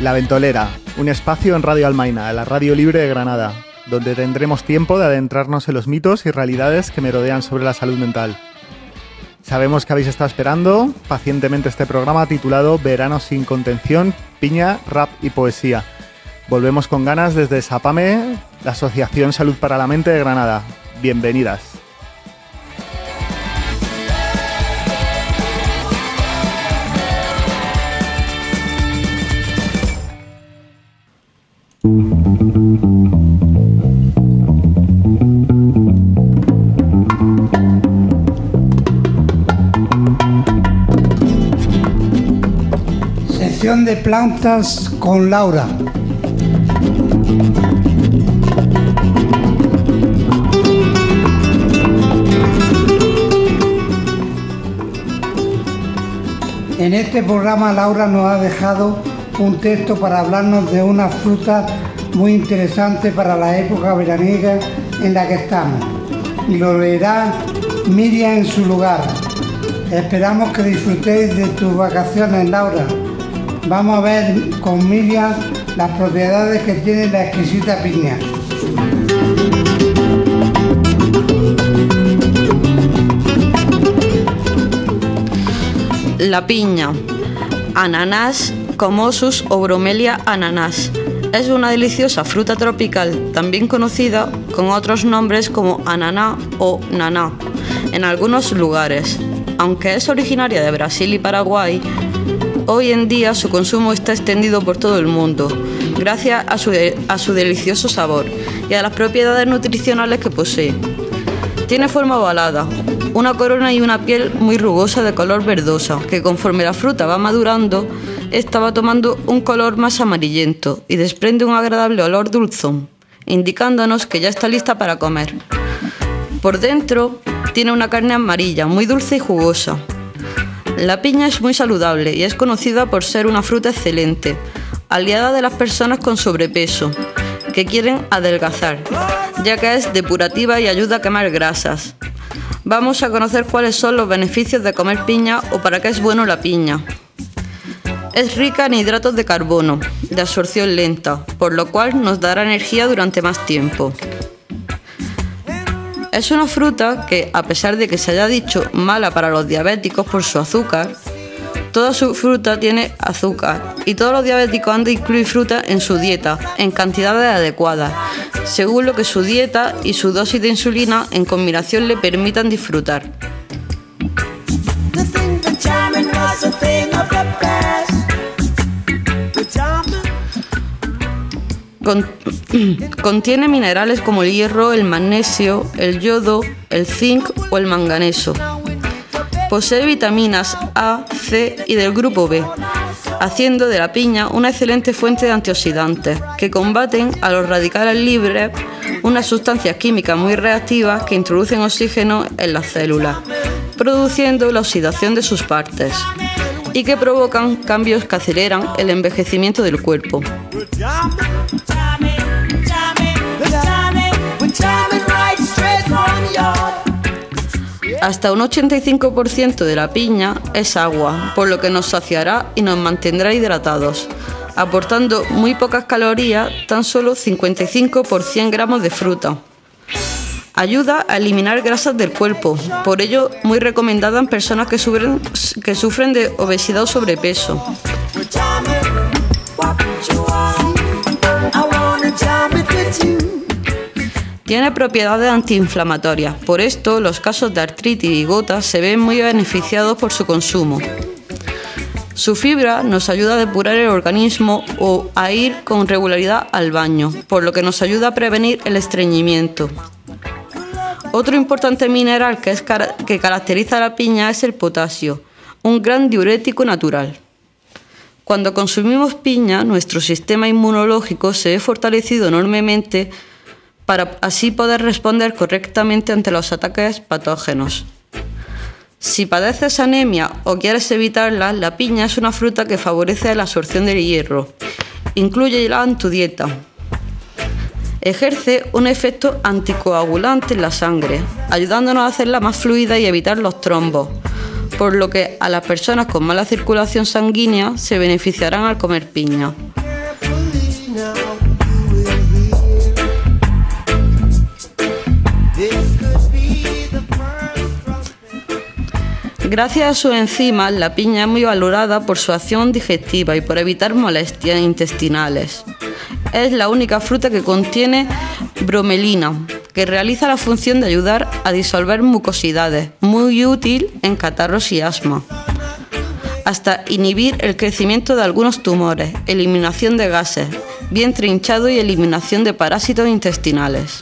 La Ventolera, un espacio en Radio Almaina, la radio libre de Granada, donde tendremos tiempo de adentrarnos en los mitos y realidades que merodean sobre la salud mental. Sabemos que habéis estado esperando pacientemente este programa titulado Verano sin contención, piña, rap y poesía. Volvemos con ganas desde SAPAME, la Asociación Salud para la Mente de Granada. Bienvenidas. Sección de plantas con Laura. En este programa Laura nos ha dejado un texto para hablarnos de una fruta muy interesante para la época veraniega en la que estamos, y lo leerá Miriam en su lugar. Esperamos que disfrutéis de tus vacaciones, Laura. Vamos a ver con Miriam las propiedades que tiene la exquisita piña. La piña, Ananas comosus o Bromelia ananas. Es una deliciosa fruta tropical, también conocida con otros nombres como ananá o naná en algunos lugares. Aunque es originaria de Brasil y Paraguay, hoy en día su consumo está extendido por todo el mundo, gracias a su delicioso sabor y a las propiedades nutricionales que posee. Tiene forma ovalada, una corona y una piel muy rugosa de color verdosa, que conforme la fruta va madurando, esta va tomando un color más amarillento y desprende un agradable olor dulzón, indicándonos que ya está lista para comer. Por dentro tiene una carne amarilla, muy dulce y jugosa. La piña es muy saludable y es conocida por ser una fruta excelente, aliada de las personas con sobrepeso, que quieren adelgazar, ya que es depurativa y ayuda a quemar grasas. Vamos a conocer cuáles son los beneficios de comer piña o para qué es bueno la piña. Es rica en hidratos de carbono, de absorción lenta, por lo cual nos dará energía durante más tiempo. Es una fruta que, a pesar de que se haya dicho mala para los diabéticos por su azúcar, toda su fruta tiene azúcar y todos los diabéticos han de incluir fruta en su dieta en cantidades adecuadas, según lo que su dieta y su dosis de insulina en combinación le permitan disfrutar. Contiene minerales como el hierro, el magnesio, el yodo, el zinc o el manganeso. Posee vitaminas A, C y del grupo B, haciendo de la piña una excelente fuente de antioxidantes que combaten a los radicales libres, unas sustancias químicas muy reactivas que introducen oxígeno en las células, produciendo la oxidación de sus partes y que provocan cambios que aceleran el envejecimiento del cuerpo. Hasta un 85% de la piña es agua, por lo que nos saciará y nos mantendrá hidratados, aportando muy pocas calorías, tan solo 55 por 100 gramos de fruta. Ayuda a eliminar grasas del cuerpo, por ello muy recomendada en personas que sufren de obesidad o sobrepeso. Tiene propiedades antiinflamatorias, por esto los casos de artritis y gotas se ven muy beneficiados por su consumo. Su fibra nos ayuda a depurar el organismo o a ir con regularidad al baño, por lo que nos ayuda a prevenir el estreñimiento. Otro importante mineral que caracteriza a la piña es el potasio, un gran diurético natural. Cuando consumimos piña, nuestro sistema inmunológico se ve fortalecido enormemente para así poder responder correctamente ante los ataques patógenos. Si padeces anemia o quieres evitarla, la piña es una fruta que favorece la absorción del hierro. Inclúyela en tu dieta. Ejerce un efecto anticoagulante en la sangre, ayudándonos a hacerla más fluida y evitar los trombos, por lo que a las personas con mala circulación sanguínea se beneficiarán al comer piña. Gracias a sus enzimas, la piña es muy valorada por su acción digestiva y por evitar molestias intestinales. Es la única fruta que contiene bromelina, que realiza la función de ayudar a disolver mucosidades, muy útil en catarros y asma, hasta inhibir el crecimiento de algunos tumores, eliminación de gases, vientre hinchado y eliminación de parásitos intestinales.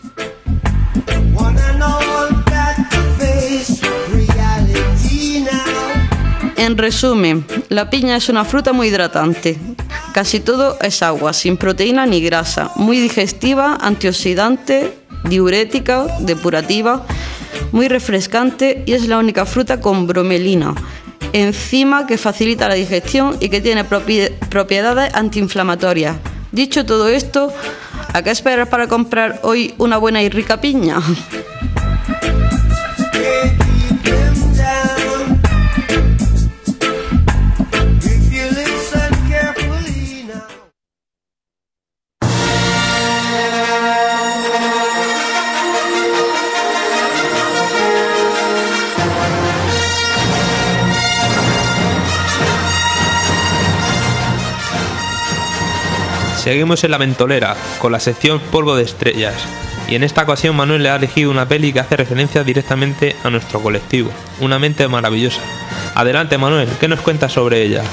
En resumen, la piña es una fruta muy hidratante. Casi todo es agua, sin proteína ni grasa, muy digestiva, antioxidante, diurética, depurativa, muy refrescante y es la única fruta con bromelina, enzima que facilita la digestión y que tiene propiedades antiinflamatorias. Dicho todo esto, ¿a qué esperar para comprar hoy una buena y rica piña? Seguimos en la ventolera, con la sección Polvo de Estrellas, y en esta ocasión Manuel le ha elegido una peli que hace referencia directamente a nuestro colectivo, Una mente maravillosa. Adelante Manuel, ¿qué nos cuentas sobre ella?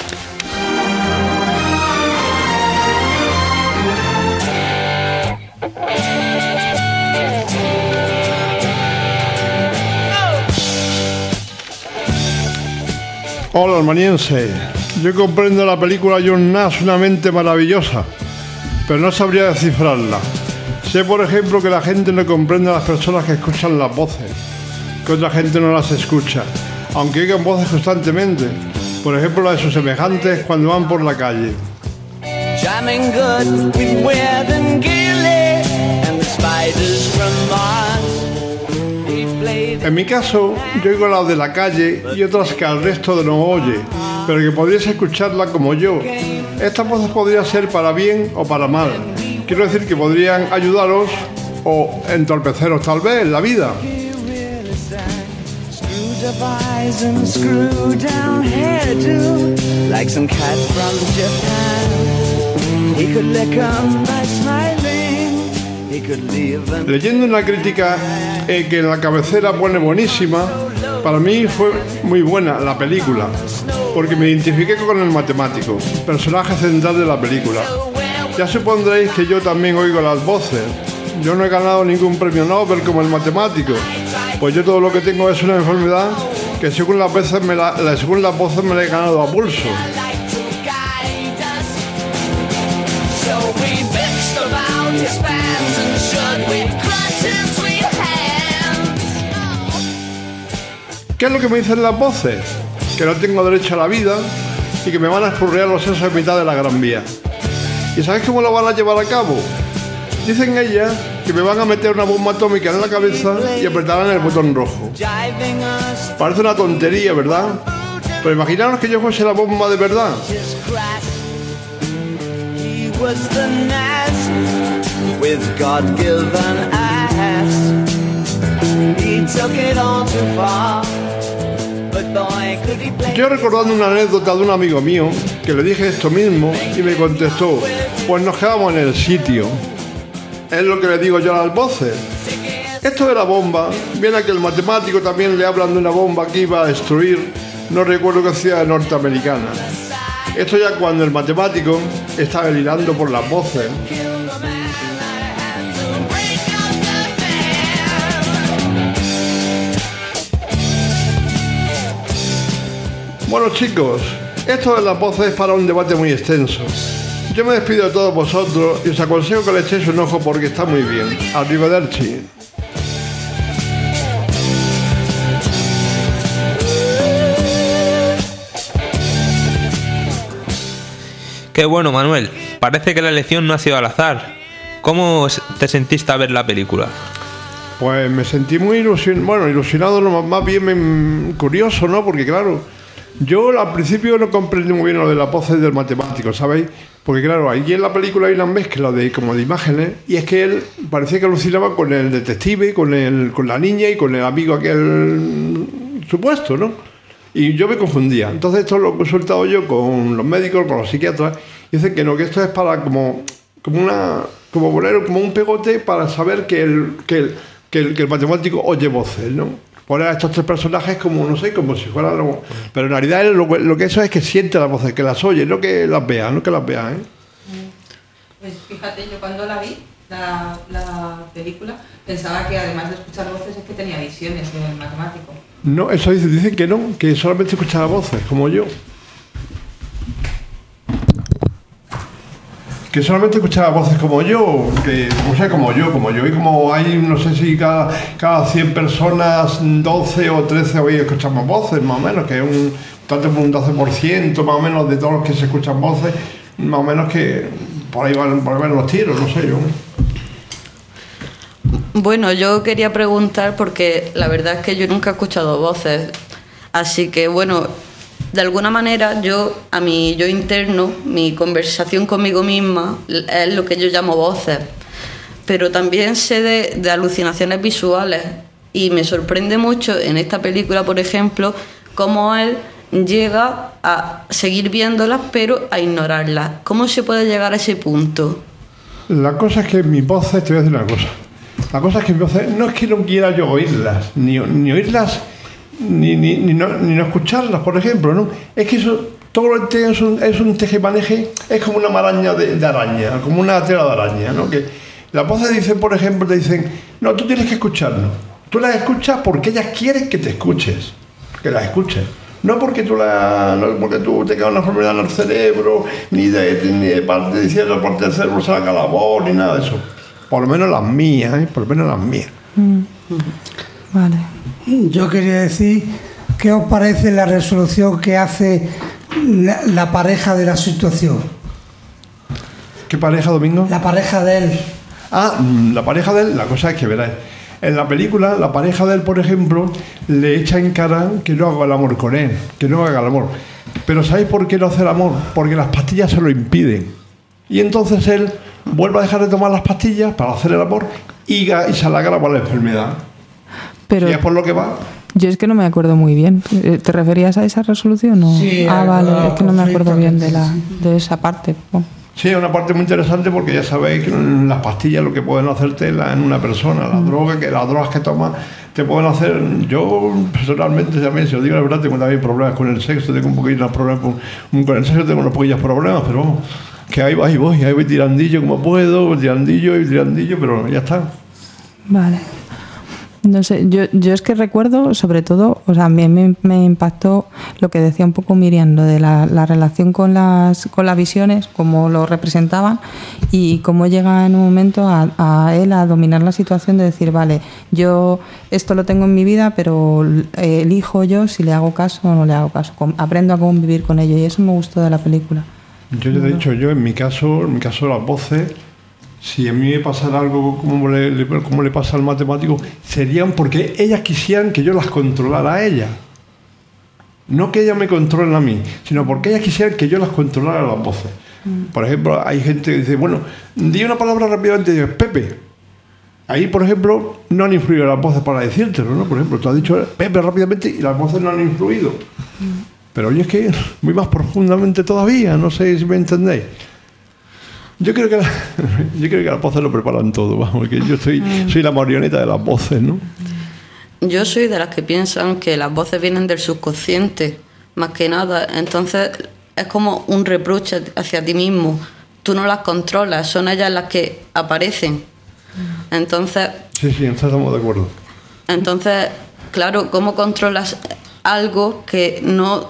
Hola, almaniense. Yo comprendo la película John Nash, Una mente maravillosa, pero no sabría descifrarla. Sé, por ejemplo, que la gente no comprende a las personas que escuchan las voces, que otra gente no las escucha, aunque oigan voces constantemente. Por ejemplo, la de sus semejantes cuando van por la calle. En mi caso, yo oigo las de la calle y otras que al resto no oye, pero que podríais escucharla como yo. Estas voces podrían ser para bien o para mal. Quiero decir que podrían ayudaros o entorpeceros tal vez en la vida. Leyendo una crítica que en la cabecera pone buenísima, para mí fue muy buena la película, porque me identifiqué con el matemático, personaje central de la película. Ya supondréis que yo también oigo las voces. Yo no he ganado ningún premio Nobel como el matemático, pues yo todo lo que tengo es una enfermedad que según las voces me la he ganado a pulso. ¿Qué es lo que me dicen las voces? Que no tengo derecho a la vida y que me van a expurrear los sesos en mitad de la Gran Vía. ¿Y sabéis cómo lo van a llevar a cabo? Dicen ellas que me van a meter una bomba atómica en la cabeza y apretarán el botón rojo. Parece una tontería, ¿verdad? Pero imaginaros que yo fuese la bomba de verdad. Yo recordando una anécdota de un amigo mío que le dije esto mismo y me contestó: pues nos quedamos en el sitio. Es lo que le digo yo a las voces. Esto de la bomba viene a que el matemático también le hablan de una bomba que iba a destruir no recuerdo qué ciudad norteamericana. Esto ya cuando el matemático está delirando por las voces. Bueno chicos, esto de las voces es para un debate muy extenso. Yo me despido de todos vosotros y os aconsejo que le echéis un ojo porque está muy bien. Arrivederci. Qué bueno, Manuel. Parece que la elección no ha sido al azar. ¿Cómo te sentiste al ver la película? Pues me sentí muy ilusionado, más bien curioso, ¿no? Porque claro, yo al principio no comprendí muy bien lo de las voces del matemático, ¿sabéis? Porque claro, ahí en la película hay una mezcla de imágenes y es que él parecía que alucinaba con el detective, con la niña y con el amigo aquel supuesto, ¿no? Y yo me confundía. Entonces esto lo he consultado yo con los médicos, con los psiquiatras, y dicen que no, que esto es para como poner como un pegote para saber que el matemático oye voces, ¿no? Poner a estos tres personajes como, no sé, como si fueran... Pero en realidad lo que eso es que siente las voces, que las oye, no que las vea, ¿eh? Pues fíjate, yo cuando la vi, la película, pensaba que además de escuchar voces es que tenía visiones el matemático. No, eso dicen que no, que solamente escuchaba voces, como yo. Que solamente escuchaba voces como yo, como yo, y como hay, no sé si cada 100 personas, 12 o 13 hoy escuchamos voces, más o menos, que es un 12% más o menos de todos los que se escuchan voces, más o menos que por ahí van los tiros, no sé yo. Bueno, yo quería preguntar porque la verdad es que yo nunca he escuchado voces, así que bueno, de alguna manera yo interno, mi conversación conmigo misma es lo que yo llamo voces, pero también sé de alucinaciones visuales y me sorprende mucho en esta película, por ejemplo, cómo él llega a seguir viéndolas pero a ignorarlas. ¿Cómo se puede llegar a ese punto? La cosa es que mis voces, te voy a decir una cosa. La cosa es que mis voces, no es que no quiera yo oírlas, ni oírlas, ni no escucharlas, por ejemplo, ¿no? Es que eso, todo lo que es un tejemaneje, es como una maraña de araña, como una tela de araña, ¿no? Que las voces dicen, por ejemplo, te dicen, no, tú tienes que escucharnos. Tú las escuchas porque ellas quieren que te escuches, que las escuches. No porque tú te queda una enfermedad en el cerebro, ni de parte de cierta parte del cerebro se haga la voz, ni nada de eso. Por lo menos las mías, ¿eh? Por lo menos las mías. Vale. Yo quería decir, ¿qué os parece la resolución que hace la pareja de la situación? ¿Qué pareja, Domingo? La pareja de él. La pareja de él, la cosa es que verás. En la película, la pareja de él, por ejemplo, le echa en cara que no haga el amor con él, que no haga el amor. Pero ¿sabéis por qué no hace el amor? Porque las pastillas se lo impiden. Y entonces él vuelve a dejar de tomar las pastillas para hacer el amor y se la agrava la enfermedad. Pero y es por lo que va. Yo es que no me acuerdo muy bien. ¿Te referías a esa resolución? ¿O? Sí, vale, es que no me acuerdo bien de esa parte. Bueno. Sí, es una parte muy interesante porque ya sabéis que las pastillas lo que pueden hacerte en una persona, las drogas que tomas te pueden hacer. Yo personalmente también, si os digo la verdad, tengo también problemas con el sexo, tengo un poquillo de problemas con el sexo, tengo unos poquillos problemas, pero vamos, que ahí voy tirandillo como puedo, tirandillo, pero ya está. Vale. No sé, yo es que recuerdo, sobre todo, o sea, a mí me impactó lo que decía un poco Miriam, lo de la relación con las visiones, cómo lo representaban y cómo llega en un momento a él a dominar la situación de decir, vale, yo esto lo tengo en mi vida, pero elijo yo si le hago caso o no le hago caso, aprendo a convivir con ello y eso me gustó de la película. Yo ya he dicho, en mi caso las voces, si a mí me pasara algo como le pasa al matemático, serían porque ellas quisieran que yo las controlara a ellas. No que ellas me controlen a mí, sino porque ellas quisieran que yo las controlara las voces. Por ejemplo, hay gente que dice, bueno, di una palabra rápidamente y dices, Pepe. Ahí, por ejemplo, no han influido las voces para decírtelo, ¿no? Por ejemplo, tú has dicho Pepe rápidamente y las voces no han influido. Pero oye, es que muy más profundamente todavía, no sé si me entendéis. Yo creo que las voces lo preparan todo, vamos, que yo soy la marioneta de las voces, ¿no? Yo soy de las que piensan que las voces vienen del subconsciente, más que nada. Entonces es como un reproche hacia ti mismo. Tú no las controlas, son ellas las que aparecen. Entonces... Sí, estamos de acuerdo. Entonces, claro, ¿cómo controlas algo que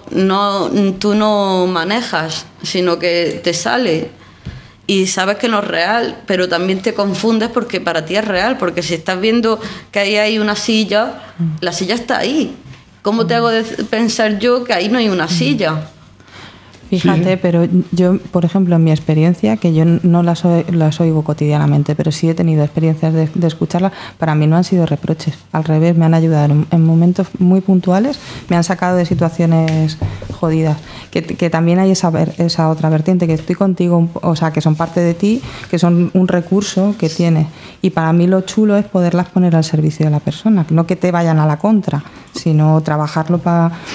tú no manejas, sino que te sale? Y sabes que no es real, pero también te confundes porque para ti es real, porque si estás viendo que ahí hay una silla, la silla está ahí. ¿Cómo te hago pensar yo que ahí no hay una silla? Fíjate, pero yo, por ejemplo, en mi experiencia, que yo no las oigo cotidianamente, pero sí he tenido experiencias de escucharlas, para mí no han sido reproches. Al revés, me han ayudado en momentos muy puntuales, me han sacado de situaciones jodidas. Que también hay esa otra vertiente, que estoy contigo, o sea, que son parte de ti, que son un recurso que tienes. Y para mí lo chulo es poderlas poner al servicio de la persona, no que te vayan a la contra, sino trabajarlo para...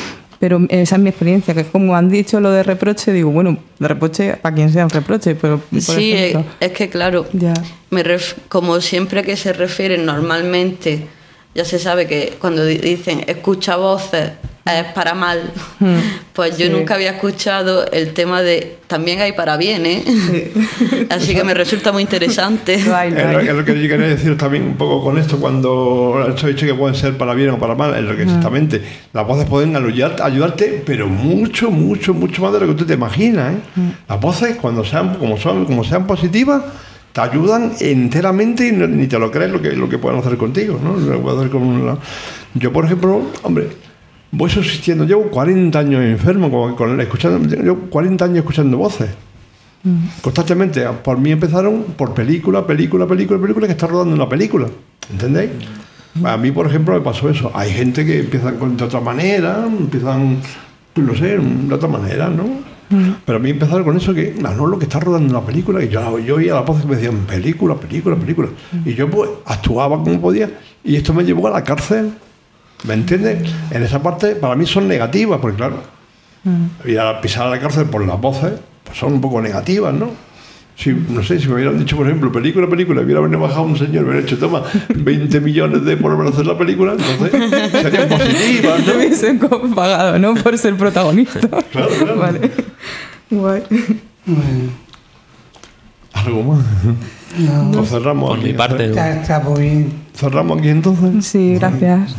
Pero esa es mi experiencia, que es como han dicho lo de reproche, digo, bueno, de reproche a quien sea un reproche, pero por Sí, ejemplo, es que claro, ya. como siempre que se refieren normalmente, ya se sabe que cuando dicen escucha voces es para mal, pues yo Sí. nunca había escuchado el tema de también hay para bien, ¿eh? Sí. Así que me resulta muy interesante. Es lo que yo quería decir también un poco con esto, cuando he dicho que pueden ser para bien o para mal, es lo que exactamente. Las voces pueden ayudarte, pero mucho, mucho, mucho más de lo que tú te imaginas, ¿eh? Las voces, cuando como sean positivas, te ayudan enteramente y ni te lo crees lo que pueden hacer contigo, ¿no? Lo que pueden hacer yo, por ejemplo, hombre, voy subsistiendo, llevo 40 años enfermo, llevo 40 años escuchando voces. Constantemente. Por mí empezaron por película, que está rodando una película. ¿Entendéis? A mí, por ejemplo, me pasó eso. Hay gente que empiezan de otra manera, no sé, de otra manera, ¿no? Pero a mí empezaron con eso que, no, lo que está rodando una película, y yo oía las voces que me decían película. Y yo pues actuaba como podía, y esto me llevó a la cárcel. ¿Me entiendes? En esa parte para mí son negativas, porque claro, ir a pisar a la cárcel por las voces, pues son un poco negativas, ¿no? No sé, si me hubieran dicho, por ejemplo, película, hubiera venido bajado un señor, me hubiera dicho, toma, 20 millones por hacer la película, entonces serían positivas, ¿no? Te hubiesen pagado, ¿no? Por ser protagonista. Claro. Vale. Guay. Bueno, ¿Algo más? no, Pues cerramos Por aquí. mi parte, está muy bien. ¿Cerramos aquí entonces? Sí, gracias.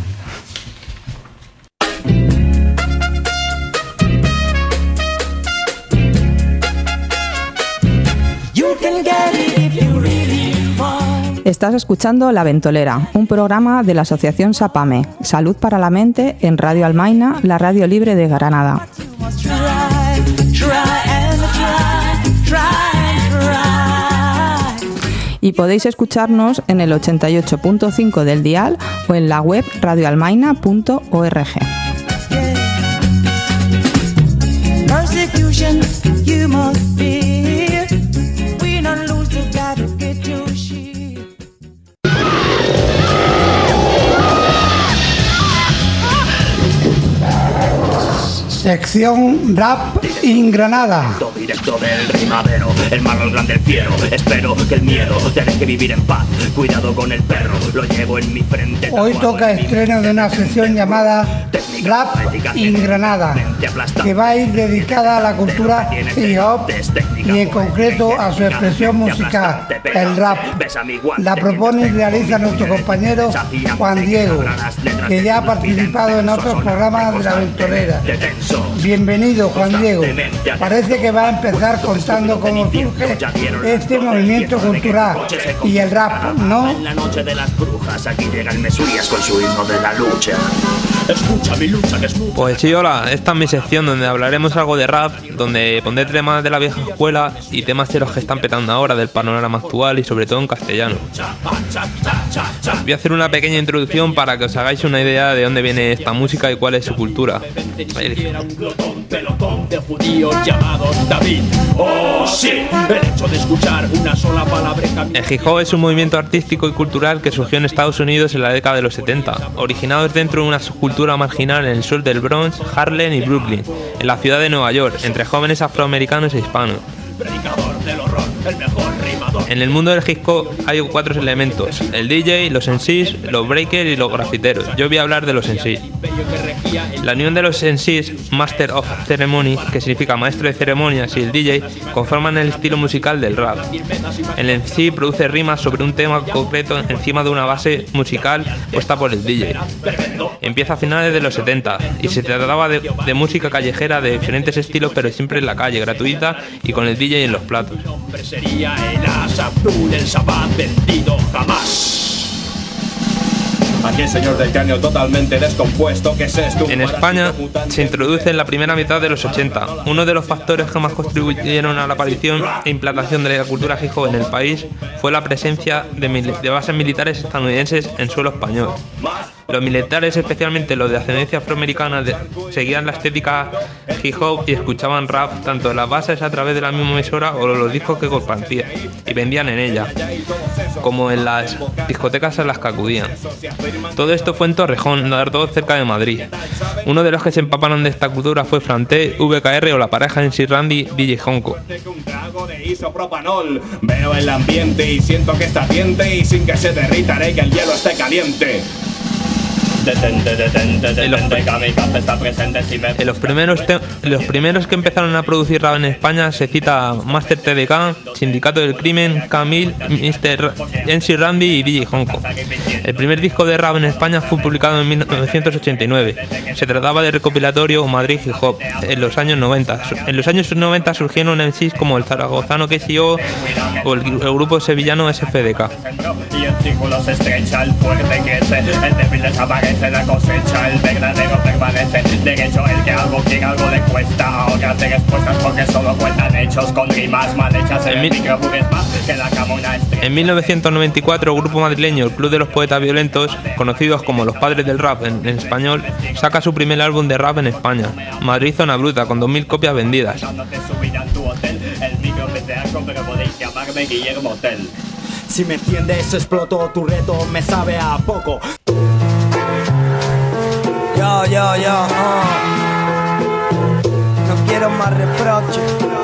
Estás escuchando La Ventolera, un programa de la Asociación SAPAME, Salud para la Mente, en Radio Almaina, la radio libre de Granada. Y podéis escucharnos en el 88.5 del dial o en la web radioalmaina.org. Persecution you must fear. We don't lose the battle, get your shield. Sección Rap in Granada. Directo del rimadero, el mal al grande el fiero. Espero que el miedo te deje vivir en paz. Cuidado con el perro, lo llevo en mi frente. Hoy toca estreno de una sección llamada Rap in Granada, que va a ir dedicada a la cultura hip hop y en concreto a su expresión musical, el rap. La propone y realiza nuestro compañero Juan Diego, que ya ha participado en otros programas de La Ventolera. Bienvenido, Juan Diego. Parece que va a empezar contando cómo surge este movimiento cultural y el rap, ¿no? En la noche de las brujas, aquí llega el Mesías con su himno de la lucha. Escucha mi lucha, que es mucha. Pues sí, hola, esta es mi sección donde hablaremos algo de rap, donde pondré temas de la vieja escuela y temas de los que están petando ahora, del panorama actual y sobre todo en castellano. Voy a hacer una pequeña introducción para que os hagáis una idea de dónde viene esta música y cuál es su cultura. Era un pelotón de judíos llamados David. Oh sí, el hecho de escuchar una sola palabra. El hip hop es un movimiento artístico y cultural que surgió en Estados Unidos en la década de los 70, originados dentro de una subcultura marginal en el sur del Bronx, Harlem y Brooklyn, en la ciudad de Nueva York, entre jóvenes afroamericanos e hispanos. Predicador del horror, el mejor rimador. En el mundo del hip hop hay 4 elementos: el DJ, los MCs, los breakers y los grafiteros. Yo voy a hablar de los MCs. La unión de los MCs, Master of Ceremony, que significa maestro de ceremonias, y el DJ conforman el estilo musical del rap. El MC produce rimas sobre un tema concreto encima de una base musical puesta por el DJ. Empieza a finales de los 70 y se trataba de música callejera de diferentes estilos, pero siempre en la calle, gratuita y con el DJ en los platos. Sería el Asabdul, el Sabbat vendido jamás. Aquí el señor del cráneo totalmente descompuesto. ¿Qué es esto? En España se introduce en la primera mitad de los 80. Uno de los factores que más contribuyeron a la aparición e implantación de la cultura hip hop en el país fue la presencia de bases militares estadounidenses en suelo español. Los militares, especialmente los de ascendencia afroamericana, seguían la estética hip hop y escuchaban rap tanto en las bases a través de la misma emisora o los discos que compartían y vendían en ella, como en las discotecas a las que acudían. Todo esto fue en Torrejón, Dardo, cerca de Madrid. Uno de los que se empaparon de esta cultura fue Franté, VKR o la pareja MC Randy, DJ Honko. Veo el ambiente y siento que está ardiente y sin que se derrita haré que el hielo esté caliente. En los primeros que empezaron a producir rap en España se cita Master TDK, Sindicato del Crimen, Camil, Mr. MC Randy y DJ Honko. El primer disco de rap en España fue publicado en 1989. Se trataba de recopilatorio Madrid Hip Hop en los años 90. En los años 90 surgieron MCs como el zaragozano KCO o el grupo sevillano SFDK. Y el círculo se estrecha, el fuerte crece, el débil desaparece. La cosecha, el verdadero permanece. De hecho, el que algo quiere algo le cuesta. Ahórrate respuestas porque solo cuentan hechos con rimas mal hechas. En el micrófono es más que la cama una estrella. En 1994, el grupo madrileño El Club de los Poetas Violentos, conocidos como los Padres del Rap en español, saca su primer álbum de rap en España, Madrid Zona Bruta, con 2000 copias vendidas. El micro es de arco, pero podéis llamarme Guillermo Tell. Si me entiendes, exploto tu reto, me sabe a poco. Yo, no quiero más reproches.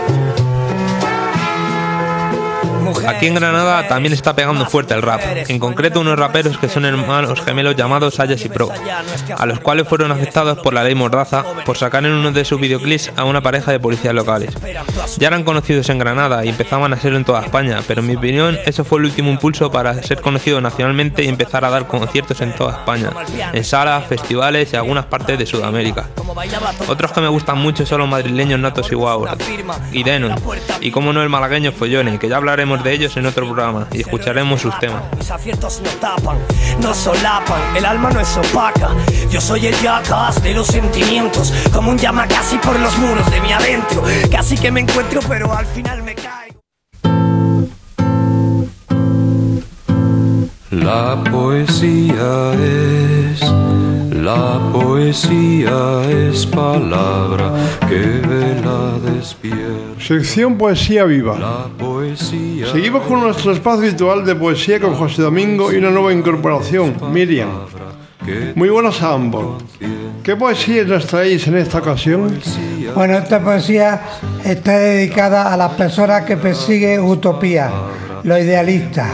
Aquí en Granada también está pegando fuerte el rap, en concreto unos raperos que son hermanos gemelos llamados Ayes y Pro, a los cuales fueron afectados por la ley Mordaza por sacar en uno de sus videoclips a una pareja de policías locales. Ya eran conocidos en Granada y empezaban a serlo en toda España, pero en mi opinión eso fue el último impulso para ser conocido nacionalmente y empezar a dar conciertos en toda España, en salas, festivales y algunas partes de Sudamérica. Otros que me gustan mucho son los madrileños Natos y Guau y Denon, y como no el malagueño Follone, que ya hablaremos de ellos en otro programa y escucharemos sus temas. Mis aciertos no tapan, no solapan, el alma no es opaca. Yo soy el jackass de los sentimientos, como un llama casi por los muros de mi adentro. Casi que me encuentro, pero al final me caigo. La poesía es palabra que vela despierta. Sección Poesía Viva. Seguimos con nuestro espacio habitual de poesía con José Domingo y una nueva incorporación, Miriam. Muy buenas a ambos. ¿Qué poesía nos traéis en esta ocasión? Bueno, esta poesía está dedicada a las personas que persiguen utopía, los idealistas.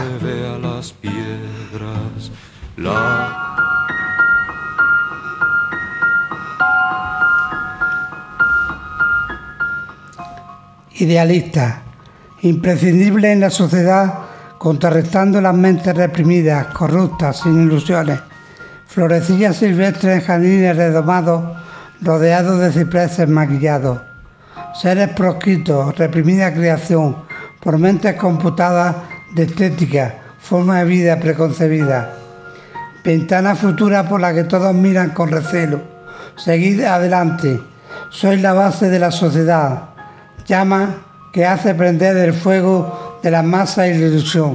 Idealista, imprescindible en la sociedad, contrarrestando las mentes reprimidas, corruptas, sin ilusiones. Florecillas silvestres en jardines redomados, rodeados de cipreses maquillados. Seres proscritos, reprimida creación, por mentes computadas de estética, forma de vida preconcebida. Ventana futura por la que todos miran con recelo. Seguid adelante, sois la base de la sociedad. Llama que hace prender el fuego de la masa y la ilusión.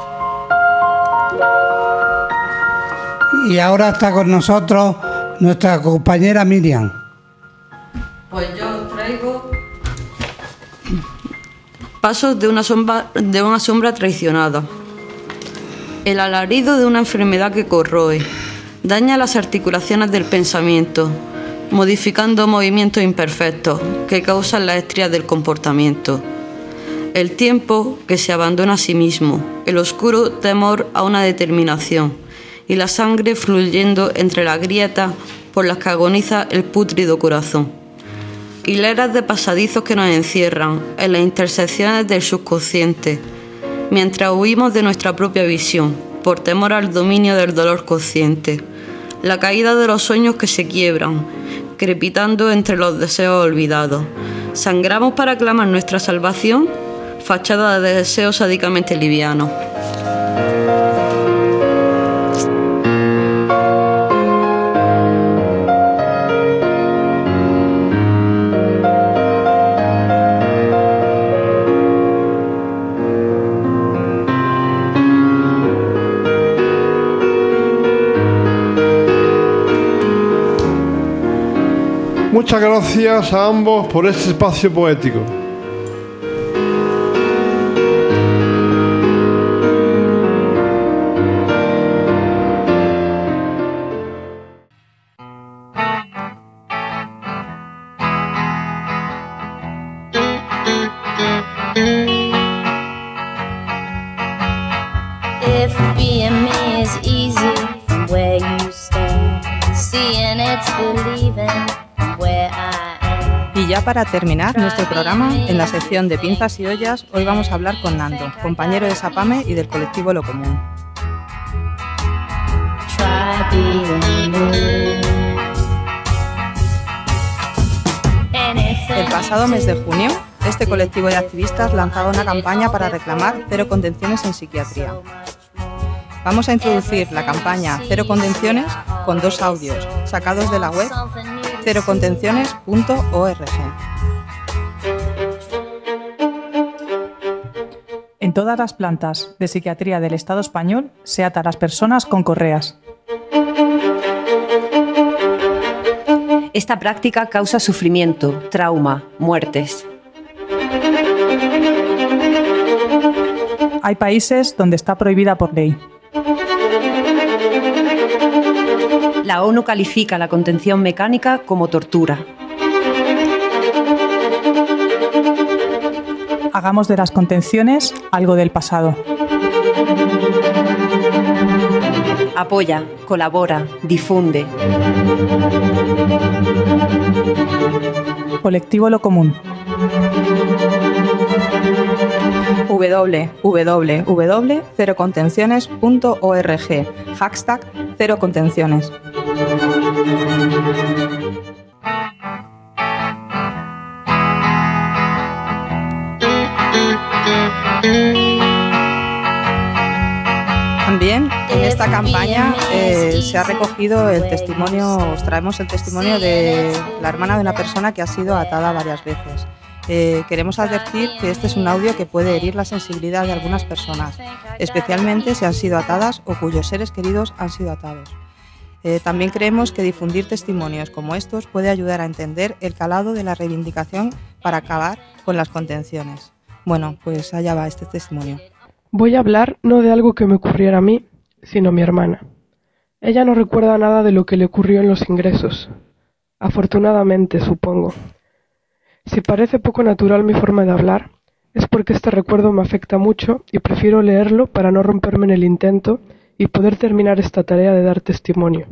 Y ahora está con nosotros nuestra compañera Miriam. Pues yo os traigo Pasos de una sombra traicionada. El alarido de una enfermedad que corroe, daña las articulaciones del pensamiento, modificando movimientos imperfectos que causan las estrías del comportamiento. El tiempo que se abandona a sí mismo, el oscuro temor a una determinación y la sangre fluyendo entre las grietas por las que agoniza el pútrido corazón. Hileras de pasadizos que nos encierran en las intersecciones del subconsciente, mientras huimos de nuestra propia visión, por temor al dominio del dolor consciente. La caída de los sueños que se quiebran, crepitando entre los deseos olvidados. Sangramos para clamar nuestra salvación, fachada de deseos sádicamente livianos. Muchas gracias a ambos por este espacio poético. If being me is easy from where you stand, seeing it's believing from where I am. Y ya para terminar nuestro programa, en la sección de Pinzas y Ollas, hoy vamos a hablar con Nando, compañero de Sapame y del colectivo Lo Común. Try being me. El pasado mes de junio, este colectivo de activistas lanzaba una campaña para reclamar cero contenciones en psiquiatría. Vamos a introducir la campaña Cero Contenciones con 2 audios sacados de la web cerocontenciones.org. En todas las plantas de psiquiatría del Estado español se ata a las personas con correas. Esta práctica causa sufrimiento, trauma, muertes. Hay países donde está prohibida por ley. La ONU califica la contención mecánica como tortura. Hagamos de las contenciones algo del pasado. Apoya, colabora, difunde. Colectivo Lo Común. www.cerocontenciones.org. Hashtag cerocontenciones. También en esta campaña se ha recogido el testimonio, os traemos el testimonio de la hermana de una persona que ha sido atada varias veces. Queremos advertir que este es un audio que puede herir la sensibilidad de algunas personas, especialmente si han sido atadas o cuyos seres queridos han sido atados. También creemos que difundir testimonios como estos puede ayudar a entender el calado de la reivindicación para acabar con las contenciones. Bueno, pues allá va este testimonio. Voy a hablar no de algo que me ocurriera a mí, sino a mi hermana. Ella no recuerda nada de lo que le ocurrió en los ingresos. Afortunadamente, supongo. Si parece poco natural mi forma de hablar, es porque este recuerdo me afecta mucho y prefiero leerlo para no romperme en el intento y poder terminar esta tarea de dar testimonio.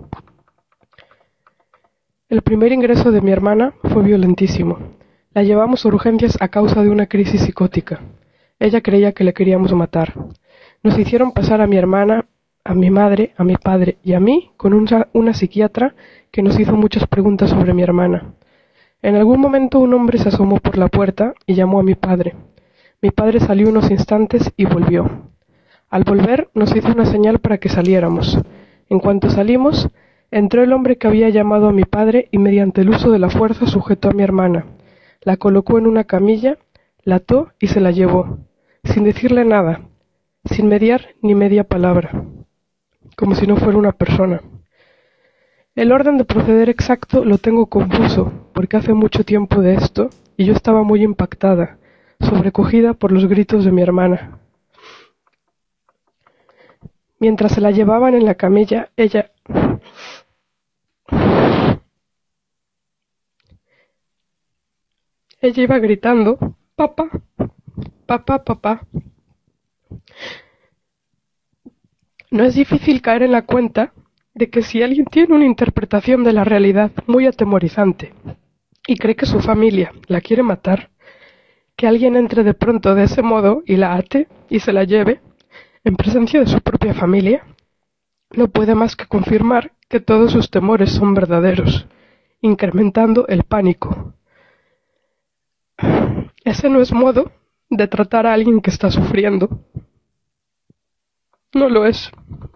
El primer ingreso de mi hermana fue violentísimo. La llevamos a urgencias a causa de una crisis psicótica. Ella creía que le queríamos matar. Nos hicieron pasar a mi hermana, a mi madre, a mi padre y a mí con una psiquiatra que nos hizo muchas preguntas sobre mi hermana. En algún momento un hombre se asomó por la puerta y llamó a mi padre. Mi padre salió unos instantes y volvió. Al volver nos hizo una señal para que saliéramos. En cuanto salimos, entró el hombre que había llamado a mi padre y mediante el uso de la fuerza sujetó a mi hermana. La colocó en una camilla, la ató y se la llevó, sin decirle nada, sin mediar ni media palabra, como si no fuera una persona. El orden de proceder exacto lo tengo confuso, porque hace mucho tiempo de esto, y yo estaba muy impactada, sobrecogida por los gritos de mi hermana. Mientras se la llevaban en la camilla, ella iba gritando, papá, papá, papá. No es difícil caer en la cuenta de que si alguien tiene una interpretación de la realidad muy atemorizante y cree que su familia la quiere matar, que alguien entre de pronto de ese modo y la ate y se la lleve en presencia de su propia familia, no puede más que confirmar que todos sus temores son verdaderos, incrementando el pánico. Ese no es modo de tratar a alguien que está sufriendo. No lo es.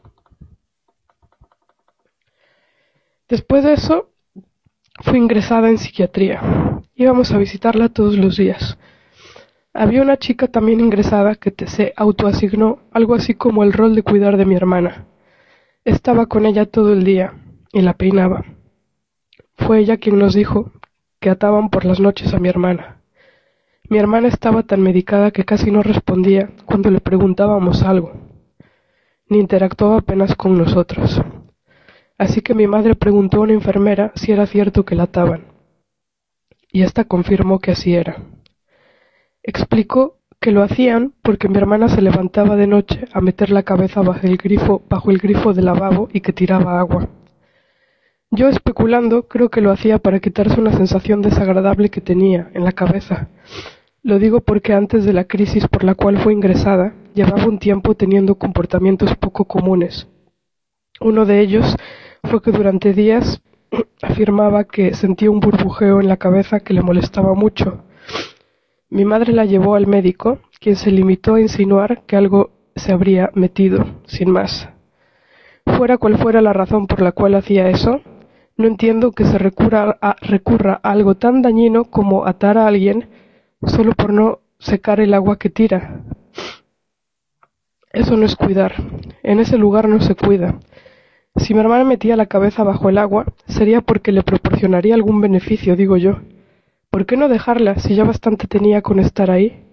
Después de eso, fui ingresada en psiquiatría. Íbamos a visitarla todos los días. Había una chica también ingresada que se autoasignó algo así como el rol de cuidar de mi hermana. Estaba con ella todo el día y la peinaba. Fue ella quien nos dijo que ataban por las noches a mi hermana. Mi hermana estaba tan medicada que casi no respondía cuando le preguntábamos algo, ni interactuaba apenas con nosotros. Así que mi madre preguntó a una enfermera si era cierto que la ataban, y ésta confirmó que así era. Explicó que lo hacían porque mi hermana se levantaba de noche a meter la cabeza bajo el grifo del lavabo y que tiraba agua. Yo, especulando, creo que lo hacía para quitarse una sensación desagradable que tenía en la cabeza. Lo digo porque antes de la crisis por la cual fue ingresada, llevaba un tiempo teniendo comportamientos poco comunes. Uno de ellos fue que durante días afirmaba que sentía un burbujeo en la cabeza que le molestaba mucho. Mi madre la llevó al médico, quien se limitó a insinuar que algo se habría metido, sin más. Fuera cual fuera la razón por la cual hacía eso, no entiendo que se recurra a algo tan dañino como atar a alguien solo por no secar el agua que tira. Eso no es cuidar. En ese lugar no se cuida. Si mi hermana metía la cabeza bajo el agua, sería porque le proporcionaría algún beneficio, digo yo. ¿Por qué no dejarla si ya bastante tenía con estar ahí?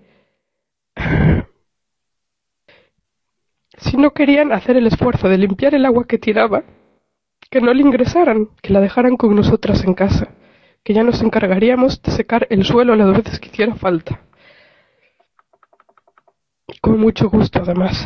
Si no querían hacer el esfuerzo de limpiar el agua que tiraba, que no le ingresaran, que la dejaran con nosotras en casa, que ya nos encargaríamos de secar el suelo las veces que hiciera falta. Con mucho gusto, además.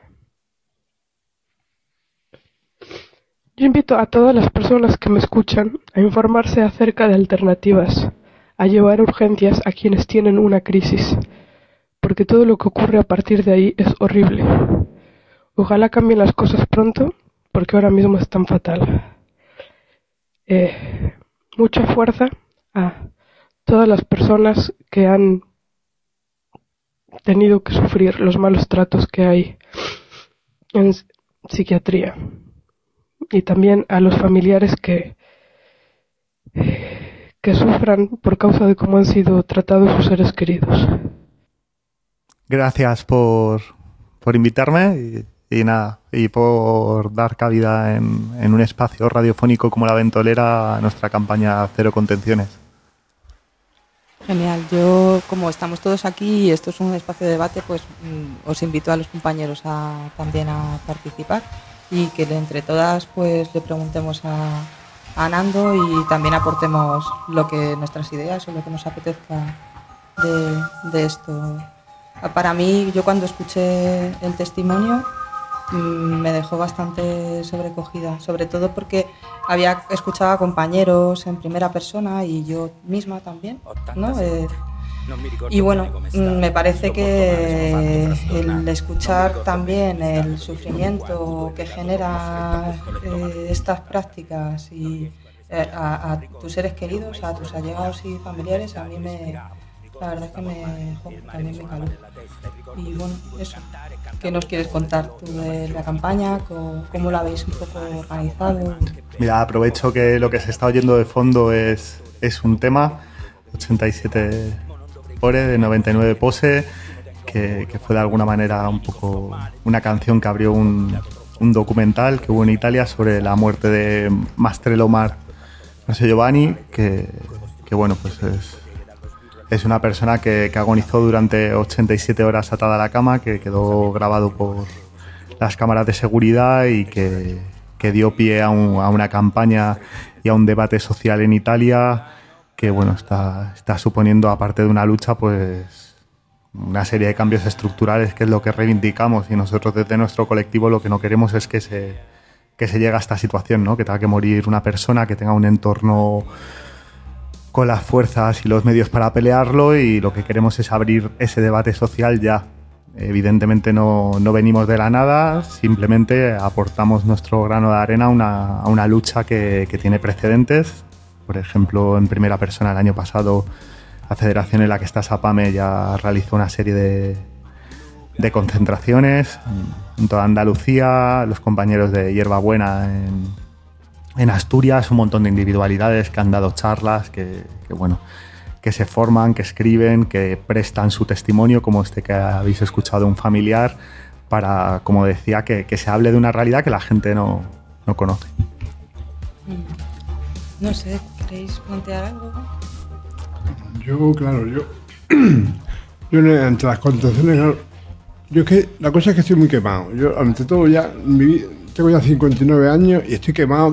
Yo invito a todas las personas que me escuchan a informarse acerca de alternativas, a llevar urgencias a quienes tienen una crisis, porque todo lo que ocurre a partir de ahí es horrible. Ojalá cambien las cosas pronto, porque ahora mismo es tan fatal. Mucha fuerza a todas las personas que han tenido que sufrir los malos tratos que hay en psiquiatría, y también a los familiares que sufran por causa de cómo han sido tratados sus seres queridos. Gracias por invitarme y nada, y por dar cabida en un espacio radiofónico como La Ventolera a nuestra campaña Cero Contenciones. Genial. Yo, como estamos todos aquí y esto es un espacio de debate, pues os invito a los compañeros también a participar y que entre todas pues le preguntemos a Nando y también aportemos nuestras ideas o lo que nos apetezca de esto. Para mí, yo cuando escuché el testimonio me dejó bastante sobrecogida, sobre todo porque había escuchado a compañeros en primera persona y yo misma también, ¿no? Y bueno, me parece que el escuchar también el sufrimiento que genera estas prácticas y a tus seres queridos, a tus allegados y familiares, a mí la verdad es que también me caló. Y bueno, eso. ¿Qué nos quieres contar tú de la campaña? ¿Cómo la habéis un poco organizado? Mira, aprovecho que lo que se está oyendo de fondo es un tema, 87 Ore de 99 Pose, que fue de alguna manera un poco una canción que abrió un documental que hubo en Italia sobre la muerte de Mastrello Giovanni, que bueno, pues es una persona que agonizó durante 87 horas atada a la cama, que quedó grabado por las cámaras de seguridad y que dio pie a una campaña y a un debate social en Italia que bueno, está suponiendo, aparte de una lucha, pues una serie de cambios estructurales, que es lo que reivindicamos, y nosotros desde nuestro colectivo lo que no queremos es que se llegue a esta situación, ¿no? Que tenga que morir una persona, que tenga un entorno con las fuerzas y los medios para pelearlo, y lo que queremos es abrir ese debate social ya. Evidentemente no venimos de la nada, simplemente aportamos nuestro grano de arena a una lucha que tiene precedentes. Por ejemplo, en primera persona el año pasado la federación en la que está Sapame ya realizó una serie de concentraciones en toda Andalucía, los compañeros de Hierbabuena en Asturias, un montón de individualidades que han dado charlas, que se forman, que escriben, que prestan su testimonio, como este que habéis escuchado de un familiar, para, como decía, que se hable de una realidad que la gente no conoce. No sé, ¿queréis plantear algo? Yo, claro, yo entre las contenciones, claro, yo es que la cosa es que estoy muy quemado. Yo, ante todo, ya tengo ya 59 años y estoy quemado.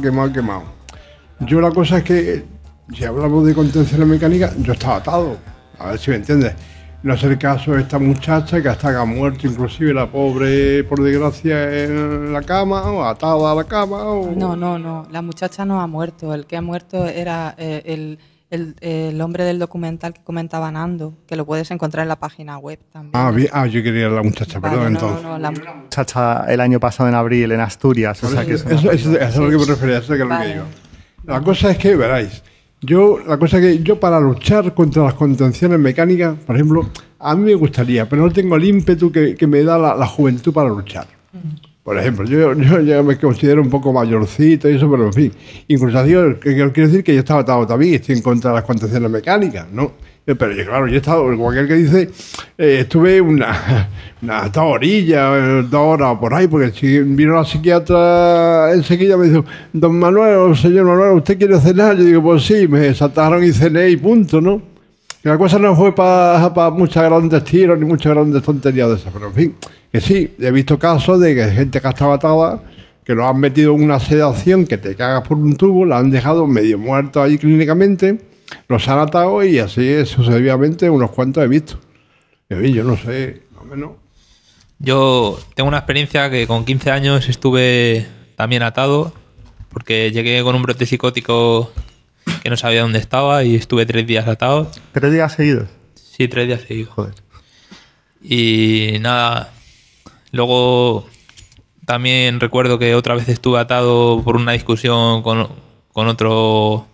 Yo la cosa es que, si hablamos de contenciones mecánicas, yo estaba atado. A ver si me entiendes. No es el caso de esta muchacha que hasta que ha muerto, inclusive la pobre, por desgracia, en la cama, o atada a la cama. O... No. La muchacha no ha muerto. El que ha muerto era el hombre del documental que comentaba Nando, que lo puedes encontrar en la página web también. Yo quería la muchacha, vale, perdón, entonces. La muchacha el año pasado en abril en Asturias. O sea que eso es a lo que me refería, eso es lo que digo. La cosa es que, veráis, yo para luchar contra las contenciones mecánicas, por ejemplo, a mí me gustaría, pero no tengo el ímpetu que me da la juventud para luchar. Por ejemplo, yo ya me considero un poco mayorcito y eso, pero en fin. Incluso quiero decir que yo estaba atado también, estoy en contra de las contenciones mecánicas, ¿no? Pero claro, yo he estado, como aquel que dice, estuve una orilla, 2 horas por ahí, porque si vino la psiquiatra enseguida me dijo, don Manuel, señor Manuel, ¿usted quiere cenar? Yo digo, pues sí, me saltaron y cené y punto, ¿no? Y la cosa no fue para muchas grandes tiros ni muchas grandes tonterías de esas, pero en fin, que sí, he visto casos de que gente que estaba atada, que lo han metido en una sedación que te cagas por un tubo, la han dejado medio muerto ahí clínicamente, los han atado y así sucesivamente unos cuantos he visto. Yo no sé, más o menos. Yo tengo una experiencia que con 15 años estuve también atado, porque llegué con un brote psicótico que no sabía dónde estaba y estuve 3 días atado. ¿3 días seguidos? Sí, 3 días seguidos. Joder. Y nada, luego también recuerdo que otra vez estuve atado por una discusión con otro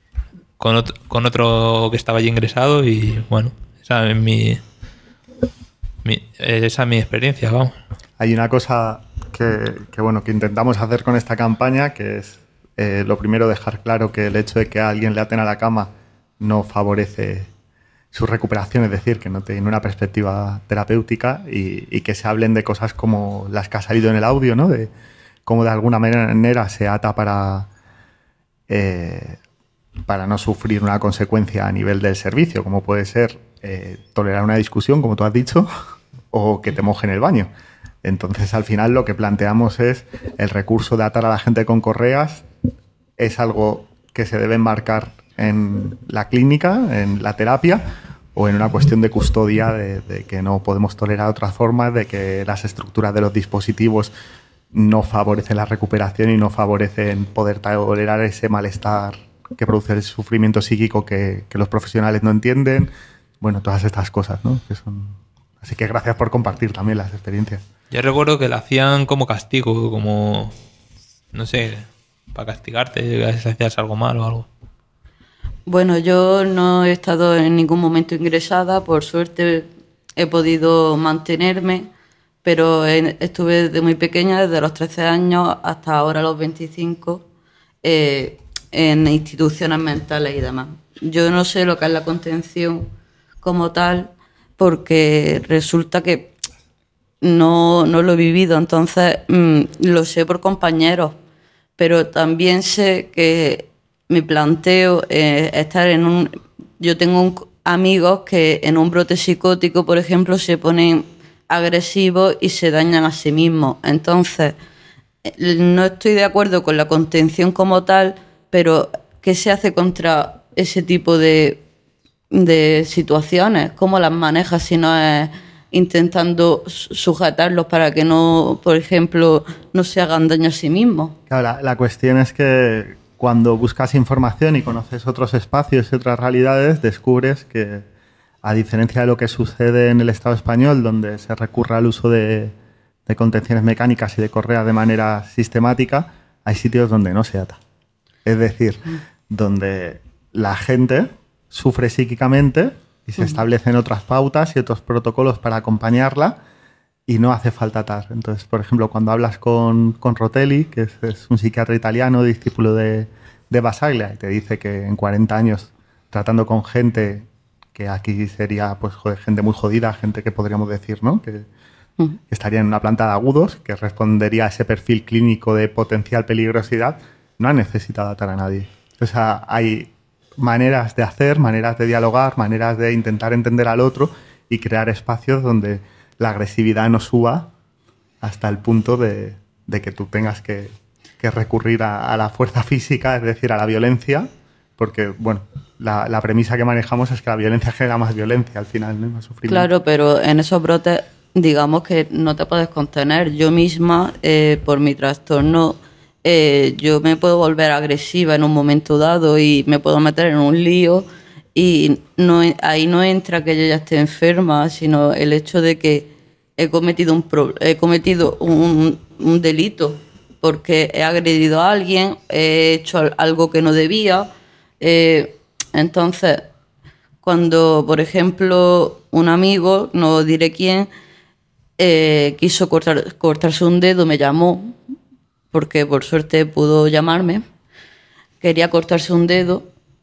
que estaba allí ingresado y bueno, esa es mi experiencia, vamos. Hay una cosa que intentamos hacer con esta campaña, que es lo primero, dejar claro que el hecho de que a alguien le aten a la cama no favorece su recuperación, es decir, que no tiene una perspectiva terapéutica y que se hablen de cosas como las que ha salido en el audio, ¿no? De cómo de alguna manera se ata para no sufrir una consecuencia a nivel del servicio, como puede ser tolerar una discusión, como tú has dicho, o que te mojen el baño. Entonces, al final, lo que planteamos es el recurso de atar a la gente con correas es algo que se debe enmarcar en la clínica, en la terapia, o en una cuestión de custodia de que no podemos tolerar otras formas, de que las estructuras de los dispositivos no favorecen la recuperación y no favorecen poder tolerar ese malestar que produce el sufrimiento psíquico que los profesionales no entienden. Bueno, todas estas cosas, ¿no? Así que gracias por compartir también las experiencias. Yo recuerdo que la hacían como castigo, como, no sé, para castigarte, si hacías algo mal o algo. Bueno, yo no he estado en ningún momento ingresada, por suerte he podido mantenerme, pero estuve desde muy pequeña, desde los 13 años hasta ahora los 25, en instituciones mentales y demás. Yo no sé lo que es la contención como tal, porque resulta que no lo he vivido, entonces lo sé por compañeros, pero también sé que me planteo estar en un... Yo tengo amigos que en un brote psicótico, por ejemplo, se ponen agresivos y se dañan a sí mismos. Entonces, no estoy de acuerdo con la contención como tal, pero ¿qué se hace contra ese tipo de situaciones? ¿Cómo las manejas si no es intentando sujetarlos para que no, por ejemplo, no se hagan daño a sí mismos? Claro, la cuestión es que cuando buscas información y conoces otros espacios y otras realidades, descubres que, a diferencia de lo que sucede en el Estado español, donde se recurre al uso de contenciones mecánicas y de correas de manera sistemática, hay sitios donde no se ata. Es decir, donde la gente sufre psíquicamente y se establecen otras pautas y otros protocolos para acompañarla y no hace falta atar. Entonces, por ejemplo, cuando hablas con Rotelli, que es un psiquiatra italiano, discípulo de Basaglia, y te dice que en 40 años tratando con gente que aquí sería pues gente muy jodida, gente que podríamos decir, ¿no? Que estaría en una planta de agudos, que respondería a ese perfil clínico de potencial peligrosidad, no ha necesitado atar a nadie. O sea, hay maneras de hacer, maneras de dialogar, maneras de intentar entender al otro y crear espacios donde la agresividad no suba hasta el punto de que tú tengas que recurrir a la fuerza física, es decir, a la violencia, porque, bueno, la premisa que manejamos es que la violencia genera más violencia al final, ¿no? Más sufrimiento. Claro, pero en esos brotes, digamos que no te puedes contener. Yo misma, por mi trastorno, yo me puedo volver agresiva en un momento dado y me puedo meter en un lío y ahí no entra que yo ya esté enferma, sino el hecho de que he cometido un delito porque he agredido a alguien, he hecho algo que no debía. Entonces, cuando, por ejemplo, un amigo, no diré quién, quiso cortarse un dedo, me llamó, porque por suerte pudo llamarme, quería cortarse un dedo,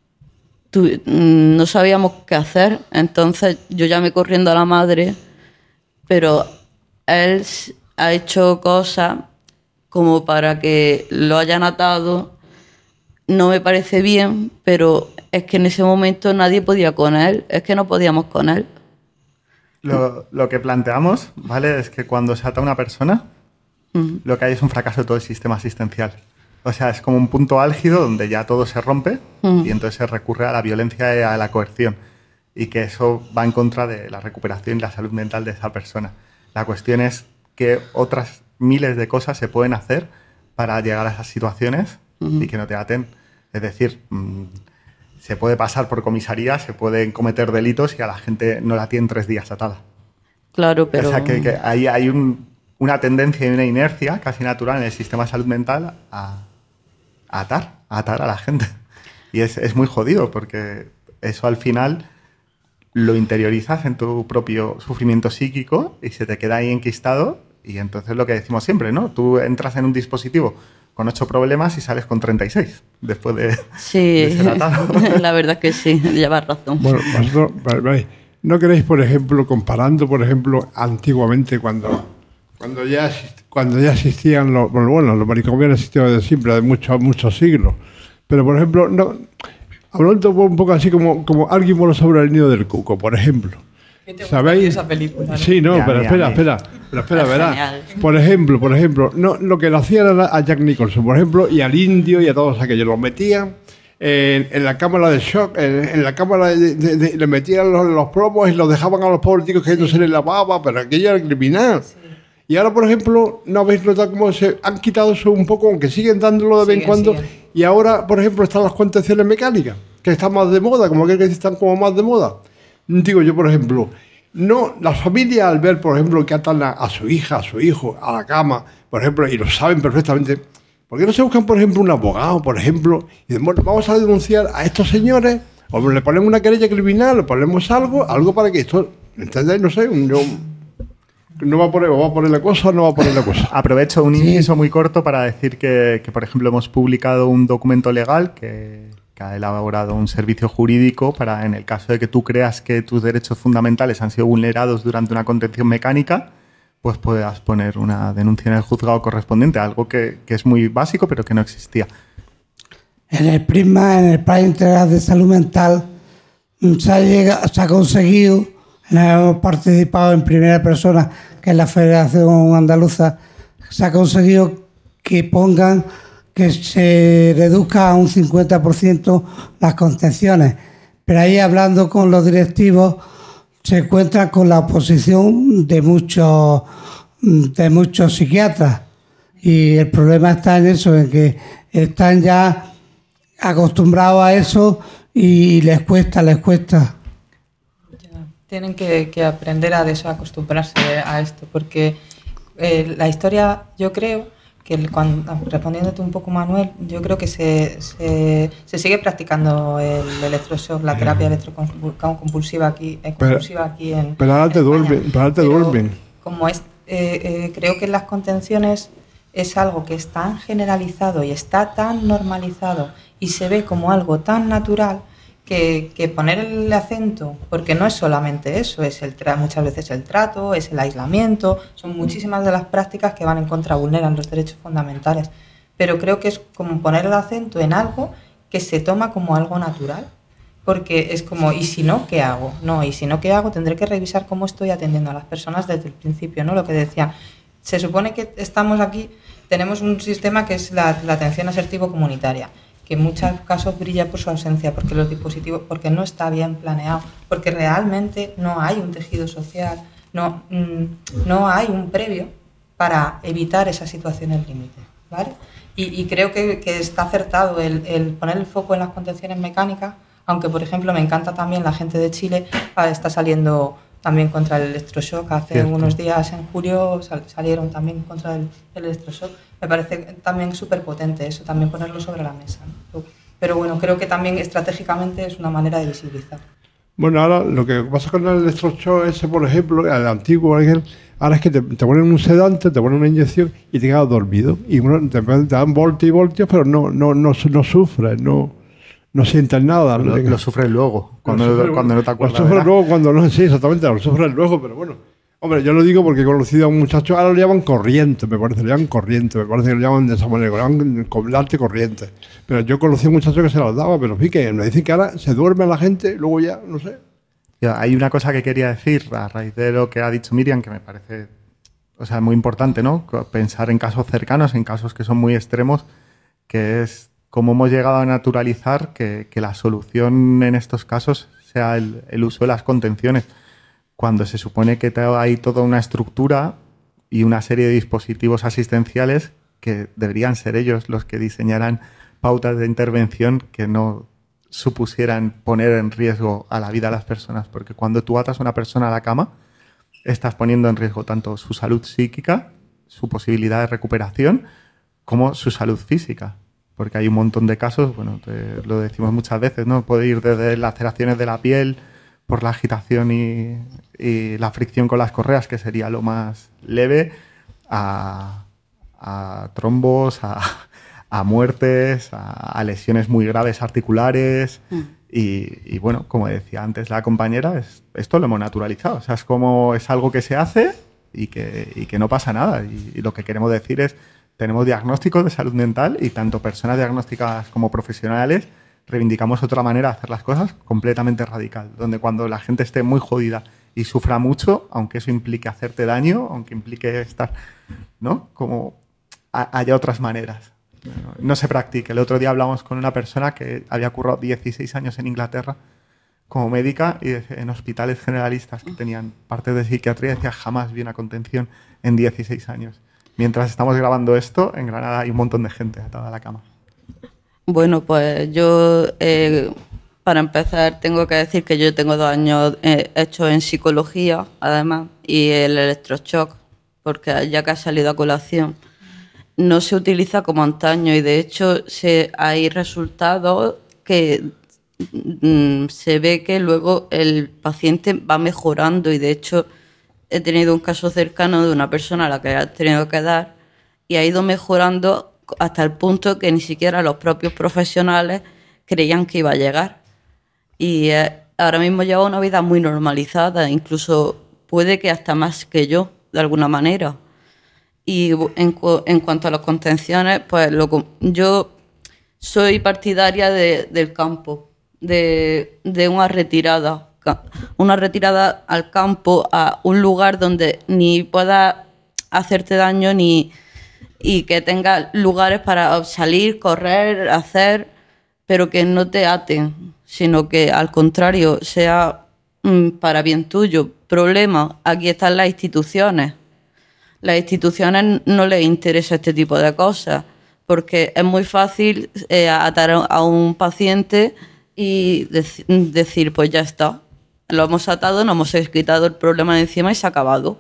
no sabíamos qué hacer, entonces yo llamé corriendo a la madre, pero él ha hecho cosas como para que lo hayan atado. No me parece bien, pero es que en ese momento nadie podía con él, es que no podíamos con él. Lo que planteamos, ¿vale?, es que cuando se ata a una persona, lo que hay es un fracaso de todo el sistema asistencial. O sea, es como un punto álgido donde ya todo se rompe y entonces se recurre a la violencia y a la coerción, y que eso va en contra de la recuperación y la salud mental de esa persona. La cuestión es que otras miles de cosas se pueden hacer para llegar a esas situaciones y que no te aten. Es decir, se puede pasar por comisaría, se pueden cometer delitos y a la gente no la tienen 3 días atada. Claro, pero... O sea, que ahí hay una tendencia y una inercia casi natural en el sistema de salud mental a atar a la gente. Y es muy jodido porque eso al final lo interiorizas en tu propio sufrimiento psíquico y se te queda ahí enquistado, y entonces lo que decimos siempre, ¿no? Tú entras en un dispositivo con 8 problemas y sales con 36 después de ser atado. La verdad es que sí, llevas razón. Bueno, vosotros, ¿no queréis, por ejemplo, comparando, por ejemplo, antiguamente cuando ya existían los manicomios han existido desde siempre, de muchos siglos, pero por ejemplo, no, hablando un poco así como alguien voló sobre el nido del cuco, por ejemplo. ¿Sabéis? Esa película, ¿no? Sí, no, pero espera, verás. Por ejemplo, no, lo que le hacían a Jack Nicholson, por ejemplo, y al indio y a todos aquellos, los metían en la cámara de shock, en la cámara le metían los plomos y los dejaban a los pobres chicos cayéndose en la baba, pero aquello era criminal. Sí. Y ahora, por ejemplo, ¿no habéis notado cómo se han quitado eso un poco, aunque siguen dándolo de vez en cuando? Y ahora, por ejemplo, están las contenciones mecánicas, que están más de moda, como que están como más de moda. Digo yo, por ejemplo, no, las familias al ver, por ejemplo, que atan a su hija, a su hijo, a la cama, por ejemplo, y lo saben perfectamente, ¿por qué no se buscan, por ejemplo, un abogado, por ejemplo, y dicen, bueno, vamos a denunciar a estos señores, o le ponemos una querella criminal, o ponemos algo para que esto, ¿entendéis? No sé, no va a poner la cosa o no va a poner la cosa. Aprovecho un inciso muy corto para decir que, por ejemplo, hemos publicado un documento legal que ha elaborado un servicio jurídico para, en el caso de que tú creas que tus derechos fundamentales han sido vulnerados durante una contención mecánica, pues puedas poner una denuncia en el juzgado correspondiente, algo que es muy básico pero que no existía. En el Plan Integral de Salud Mental se ha conseguido, hemos participado en primera persona, que es la Federación Andaluza, se ha conseguido que se reduzca a un 50% las contenciones. Pero ahí, hablando con los directivos, se encuentran con la oposición de muchos psiquiatras. Y el problema está en eso, en que están ya acostumbrados a eso y les cuesta. Tienen que aprender a desacostumbrarse a esto, porque la historia, yo creo que respondiéndote un poco, Manuel, yo creo que se sigue practicando el electroshock, la terapia electroconvulsiva aquí en pero ahora te duermen. Como creo que las contenciones es algo que es tan generalizado y está tan normalizado y se ve como algo tan natural que poner el acento, porque no es solamente eso, es muchas veces el trato, es el aislamiento, son muchísimas de las prácticas que van en contra, vulneran los derechos fundamentales, pero creo que es como poner el acento en algo que se toma como algo natural porque es como, ¿y si no, qué hago? No, y si no, ¿qué hago? Tendré que revisar cómo estoy atendiendo a las personas desde el principio, ¿no? Lo que decía, se supone que estamos aquí, tenemos un sistema que es la atención asertivo comunitaria, que en muchos casos brilla por su ausencia, porque los dispositivos, porque no está bien planeado, porque realmente no hay un tejido social, no hay un previo para evitar esas situaciones límite, ¿vale? Y creo que está acertado el poner el foco en las contenciones mecánicas, aunque, por ejemplo, me encanta también la gente de Chile, está saliendo también contra el electroshock. Hace unos días, en julio, salieron también contra el electroshock. Me parece también súper potente eso, también ponerlo sobre la mesa, ¿no? Pero bueno, creo que también estratégicamente es una manera de visibilizar. Bueno, ahora lo que pasa con el electroshock ese, por ejemplo, el antiguo, ahora es que te ponen un sedante, te ponen una inyección y te quedas dormido. Y te dan voltios y voltios, pero no sufres, no sientes nada. Lo sufres luego, cuando no te acuerdas. Lo sufres luego cuando no, sí, exactamente, lo sufres luego, pero bueno. Hombre, yo lo digo porque he conocido a un muchacho, ahora lo llaman corriente, me parece que lo llaman de esa manera, lo llaman con arte corriente. Pero yo conocí a un muchacho que se las daba, pero fíjate, me dicen que ahora se duerme la gente, luego ya, no sé. Hay una cosa que quería decir a raíz de lo que ha dicho Miriam, que me parece, muy importante, ¿no? Pensar en casos cercanos, en casos que son muy extremos, que es cómo hemos llegado a naturalizar que la solución en estos casos sea el uso de las contenciones, cuando se supone que hay toda una estructura y una serie de dispositivos asistenciales que deberían ser ellos los que diseñaran pautas de intervención que no supusieran poner en riesgo a la vida de las personas, porque cuando tú atas a una persona a la cama, estás poniendo en riesgo tanto su salud psíquica, su posibilidad de recuperación, como su salud física. Porque hay un montón de casos, bueno, lo decimos muchas veces, ¿no? Puede ir desde laceraciones de la piel por la agitación y la fricción con las correas, que sería lo más leve, a trombos, a muertes, a lesiones muy graves articulares. Y bueno, como decía antes la compañera, esto lo hemos naturalizado. O sea, es algo que se hace y que no pasa nada. Y lo que queremos decir es, tenemos diagnósticos de salud mental y tanto personas diagnosticadas como profesionales reivindicamos otra manera de hacer las cosas completamente radical, donde cuando la gente esté muy jodida y sufra mucho, aunque eso implique hacerte daño, aunque implique estar, ¿no? Como haya otras maneras. No se practique. El otro día hablamos con una persona que había currado 16 años en Inglaterra como médica y en hospitales generalistas que tenían partes de psiquiatría, decía jamás vi una contención en 16 años. Mientras estamos grabando esto, en Granada hay un montón de gente atada a la cama. Bueno, pues yo, para empezar, tengo que decir que yo tengo 2 años hechos en psicología, además, y el electroshock, porque ya que ha salido a colación, no se utiliza como antaño y, de hecho, hay resultados que se ve que luego el paciente va mejorando y, de hecho, he tenido un caso cercano de una persona a la que ha tenido que dar y ha ido mejorando hasta el punto que ni siquiera los propios profesionales creían que iba a llegar. Y ahora mismo lleva una vida muy normalizada, incluso puede que hasta más que yo, de alguna manera. Y en cuanto a las contenciones, pues yo soy partidaria del campo, de una retirada al campo, a un lugar donde ni puedas hacerte daño y que tengas lugares para salir, correr, hacer, pero que no te aten, sino que al contrario sea para bien tuyo. Problema, aquí están las instituciones. Las instituciones no les interesa este tipo de cosas, porque es muy fácil atar a un paciente y decir, pues ya está. Lo hemos atado, nos hemos quitado el problema de encima y se ha acabado.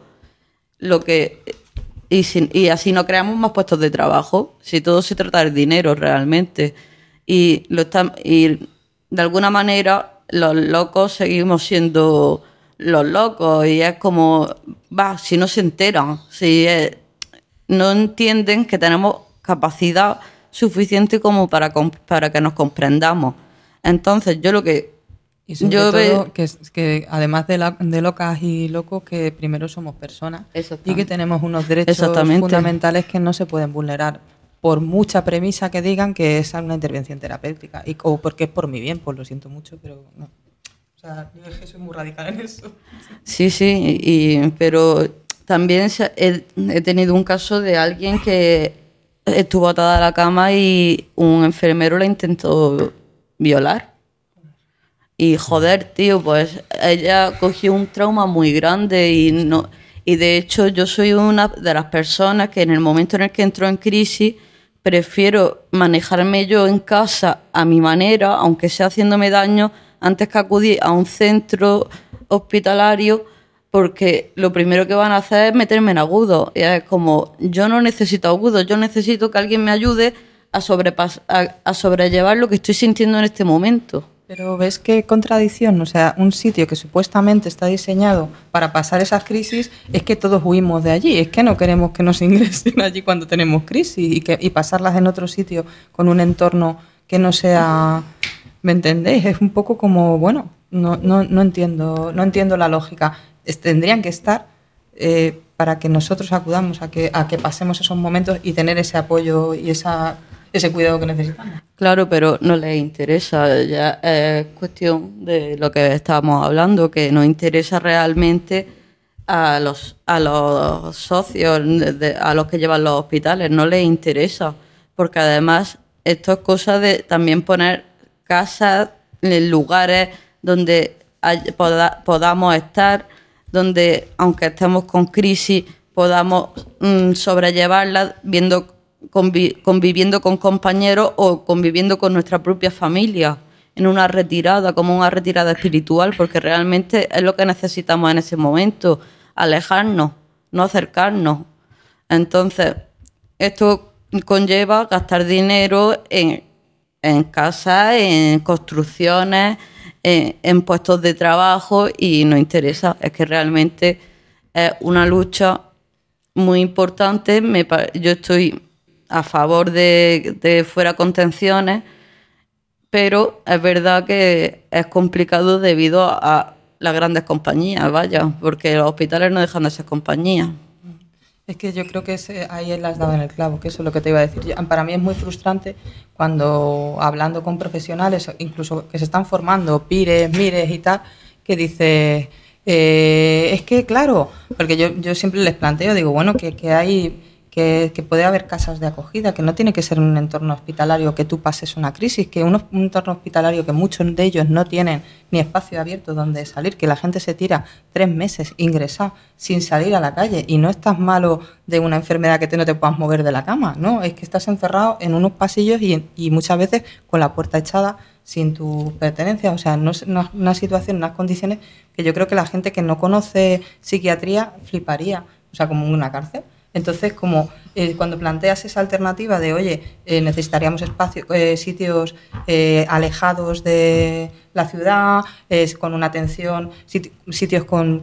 Y así no creamos más puestos de trabajo, si todo se trata de dinero realmente. Y de alguna manera los locos seguimos siendo los locos y es como, si no se enteran, si no entienden que tenemos capacidad suficiente como para que nos comprendamos. Entonces yo lo que... Y sobre todo que además de locas y locos, que primero somos personas y que tenemos unos derechos fundamentales que no se pueden vulnerar por mucha premisa que digan que es una intervención terapéutica, o porque es por mi bien, pues lo siento mucho, pero no. O sea, yo es que soy muy radical en eso. Sí, pero también he tenido un caso de alguien que estuvo atada a la cama y un enfermero la intentó violar. Y joder, tío, pues ella cogió un trauma muy grande y de hecho yo soy una de las personas que en el momento en el que entró en crisis prefiero manejarme yo en casa a mi manera, aunque sea haciéndome daño, antes que acudir a un centro hospitalario, porque lo primero que van a hacer es meterme en agudo. Y es como, yo no necesito agudo, yo necesito que alguien me ayude a sobrellevar lo que estoy sintiendo en este momento. Pero ves qué contradicción, o sea, un sitio que supuestamente está diseñado para pasar esas crisis, es que todos huimos de allí, es que no queremos que nos ingresen allí cuando tenemos crisis y pasarlas en otro sitio con un entorno que no sea, ¿me entendéis? Es un poco como, bueno, no entiendo la lógica. Tendrían que estar para que nosotros acudamos a que pasemos esos momentos y tener ese apoyo y ese cuidado que necesitamos. Claro, pero no les interesa, ya es cuestión de lo que estábamos hablando, que nos interesa realmente a los socios, a los que llevan los hospitales, no les interesa, porque además esto es cosa de también poner casas en lugares donde podamos estar, donde aunque estemos con crisis podamos sobrellevarla conviviendo con compañeros o conviviendo con nuestra propia familia en una retirada, como una retirada espiritual, porque realmente es lo que necesitamos en ese momento, alejarnos, no acercarnos. Entonces, esto conlleva gastar dinero en casas, en construcciones, en puestos de trabajo, y nos interesa. Es que realmente es una lucha muy importante. Yo estoy a favor de fuera contenciones, pero es verdad que es complicado debido a las grandes compañías, vaya, porque los hospitales no dejan de ser compañías. Es que yo creo que ahí le has dado en el clavo, que eso es lo que te iba a decir. Para mí es muy frustrante cuando, hablando con profesionales, incluso que se están formando, pires, mires y tal, que dices, es que claro, porque yo siempre les planteo, digo, bueno, que hay... Que puede haber casas de acogida, que no tiene que ser un entorno hospitalario que tú pases una crisis, que un entorno hospitalario que muchos de ellos no tienen ni espacio abierto donde salir, que la gente se tira 3 meses ingresada sin salir a la calle, y no estás malo de una enfermedad que no te puedas mover de la cama, no, es que estás encerrado en unos pasillos y muchas veces con la puerta echada sin tus pertenencias. O sea, no es una situación, unas condiciones que yo creo que la gente que no conoce psiquiatría fliparía, o sea, como una cárcel. Entonces, como cuando planteas esa alternativa de, oye, necesitaríamos sitios alejados de la ciudad, con una atención, sitios con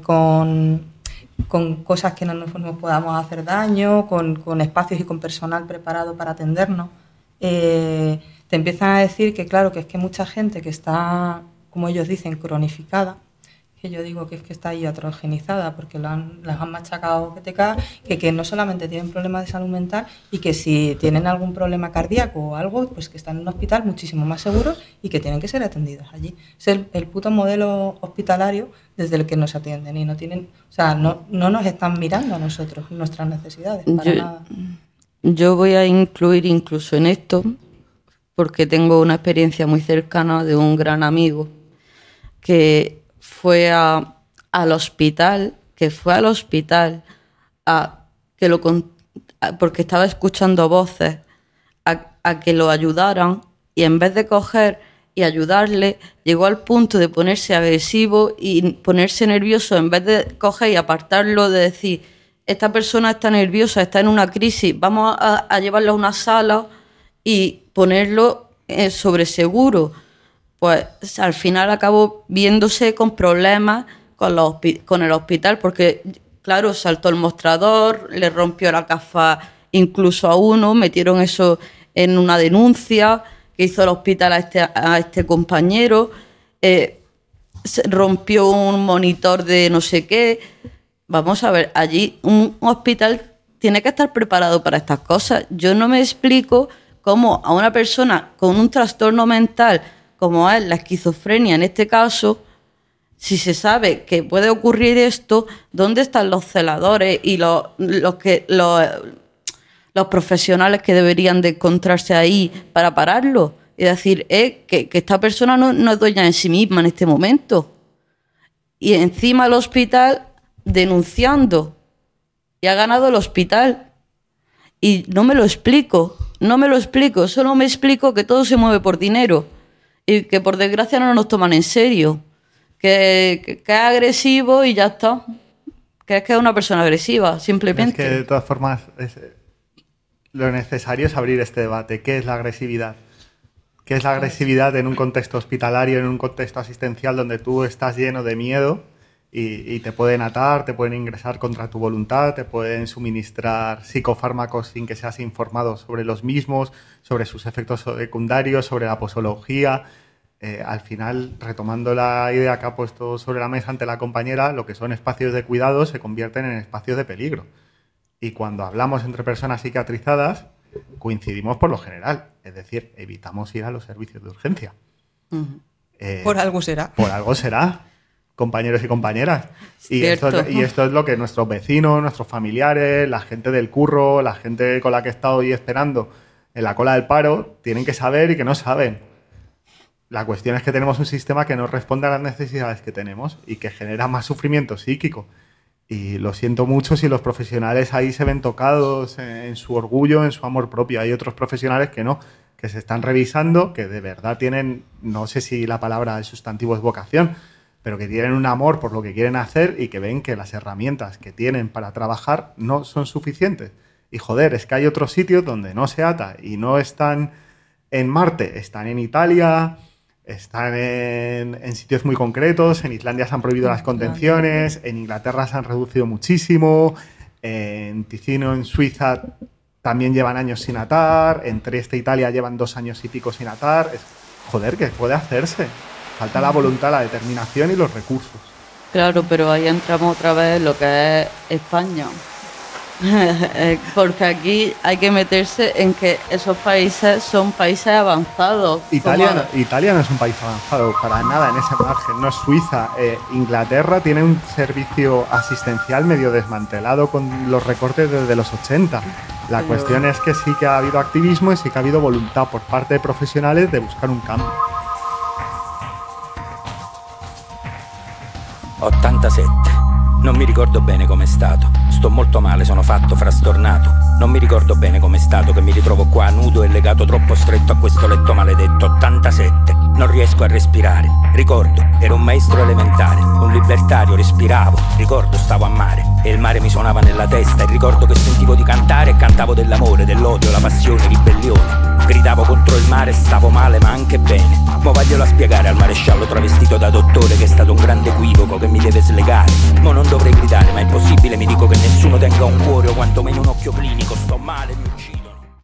cosas que no nos podamos hacer daño, con espacios y con personal preparado para atendernos, te empiezan a decir que, claro, que es que mucha gente que está, como ellos dicen, cronificada, que yo digo que es que está ahí atrogenizada porque las han machacado que te cagas, que no solamente tienen problemas de salud mental, y que si tienen algún problema cardíaco o algo, pues que están en un hospital muchísimo más seguros y que tienen que ser atendidos allí. Es el puto modelo hospitalario desde el que nos atienden, y no tienen, o sea, no nos están mirando a nosotros, nuestras necesidades, para nada. Yo voy a incluir incluso en esto, porque tengo una experiencia muy cercana de un gran amigo que fue al hospital, porque estaba escuchando voces, a que lo ayudaran, y en vez de coger y ayudarle, llegó al punto de ponerse agresivo y ponerse nervioso, en vez de coger y apartarlo, de decir, esta persona está nerviosa, está en una crisis, vamos a llevarlo a una sala y ponerlo sobre seguro. Pues al final acabó viéndose con problemas con el hospital, porque, claro, saltó el mostrador, le rompió la gafa incluso a uno, metieron eso en una denuncia que hizo el hospital a este compañero, se rompió un monitor de no sé qué. Vamos a ver, allí un hospital tiene que estar preparado para estas cosas. Yo no me explico cómo a una persona con un trastorno mental, como es la esquizofrenia en este caso, si se sabe que puede ocurrir esto, ¿dónde están los celadores y los profesionales que deberían de encontrarse ahí para pararlo? Y decir, que esta persona no es dueña de sí misma en este momento. Y encima el hospital denunciando. Y ha ganado el hospital. Y no me lo explico, solo me explico que todo se mueve por dinero y que por desgracia no nos toman en serio, que es agresivo y ya está, que es una persona agresiva, simplemente. Es que de todas formas lo necesario es abrir este debate. ¿Qué es la agresividad? ¿Qué es la agresividad en un contexto hospitalario, en un contexto asistencial donde tú estás lleno de miedo? Y te pueden atar, te pueden ingresar contra tu voluntad, te pueden suministrar psicofármacos sin que seas informado sobre los mismos, sobre sus efectos secundarios, sobre la posología. Al final, retomando la idea que ha puesto sobre la mesa ante la compañera, lo que son espacios de cuidado se convierten en espacios de peligro. Y cuando hablamos entre personas psiquiatrizadas, coincidimos por lo general. Es decir, evitamos ir a los servicios de urgencia. Por algo será. Por algo será. Compañeros y compañeras. Y esto es lo que nuestros vecinos, nuestros familiares, la gente del curro, la gente con la que he estado hoy esperando en la cola del paro, tienen que saber y que no saben. La cuestión es que tenemos un sistema que no responde a las necesidades que tenemos y que genera más sufrimiento psíquico. Y lo siento mucho si los profesionales ahí se ven tocados en su orgullo, en su amor propio. Hay otros profesionales que no, que se están revisando, que de verdad tienen, no sé si la palabra de sustantivo es vocación, pero que tienen un amor por lo que quieren hacer y que ven que las herramientas que tienen para trabajar no son suficientes. Y joder, es que hay otros sitios donde no se ata y no están en Marte, están en Italia, están en sitios muy concretos. En Islandia se han prohibido las contenciones, en Inglaterra se han reducido muchísimo, en Ticino, en Suiza, también llevan años sin atar, en Trieste, Italia, llevan 2 años y pico sin atar. Joder, que puede hacerse. Falta la voluntad, la determinación y los recursos. Claro, pero ahí entramos otra vez en lo que es España. Porque aquí hay que meterse en que esos países son países avanzados. Italia no es un país avanzado para nada en ese margen, no es Suiza. Inglaterra tiene un servicio asistencial medio desmantelado con los recortes desde los 80. La cuestión es que sí que ha habido activismo y sí que ha habido voluntad por parte de profesionales de buscar un cambio. 87. Non mi ricordo bene com'è stato. Sto molto male, sono fatto frastornato. Non mi ricordo bene com'è stato che mi ritrovo qua nudo e legato troppo stretto a questo letto maledetto. 87. Non riesco a respirare. Ricordo, ero un maestro elementare, un libertario, respiravo. Ricordo, stavo a mare e il mare mi suonava nella testa. E ricordo che sentivo di cantare e cantavo dell'amore, dell'odio, la passione, ribellione. Gridavo contro il mare, stavo male ma anche bene. Mo vaglielo a spiegare al maresciallo travestito da dottore che è stato un grande equivoco che mi deve slegare. Mo non dovrei gridare ma è impossibile, mi dico che nessuno tenga un cuore o quantomeno un occhio clinico. Sto male, mi uccido.